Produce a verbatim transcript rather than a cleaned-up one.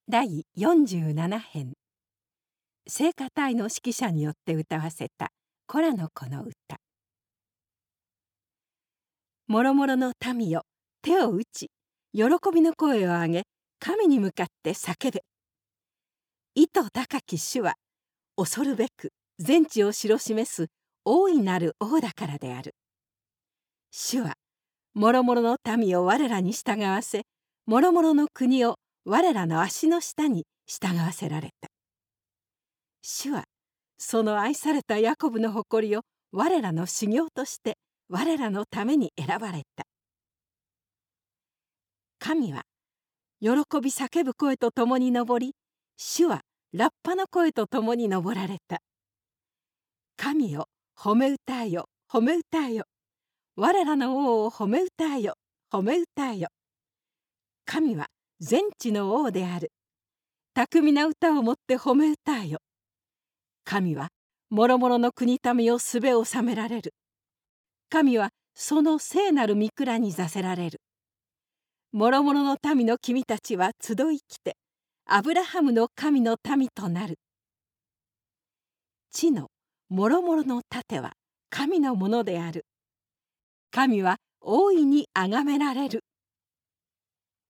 だいよんじゅうなな編、聖歌隊の指揮者によって歌わせたコラの子の歌。もろもろの民よ、手を打ち、喜びの声を上げ、神に向かって叫べ。意図高き主は、恐るべく全地を知ろ示す大いなる王だからである。主は、もろもろの民を我らに従わせ、もろもろの国を我らの足の下に従わせられた。主はその愛されたヤコブの誇りを我らの修行として我らのために選ばれた。神は喜び叫ぶ声とともに登り、主はラッパの声とともに登られた。神よ、褒め歌えよ、褒め歌えよ。我らの王を褒め歌えよ、褒め歌えよ。神は全地の王である。巧みな歌をもって褒め歌えよ。神はもろもろの国民をすべを治められる。神はその聖なる御蔵に座せられる。もろもろの民の君たちは集い来て、アブラハムの神の民となる。地のもろもろの盾は神のものである。神は大いに崇められる。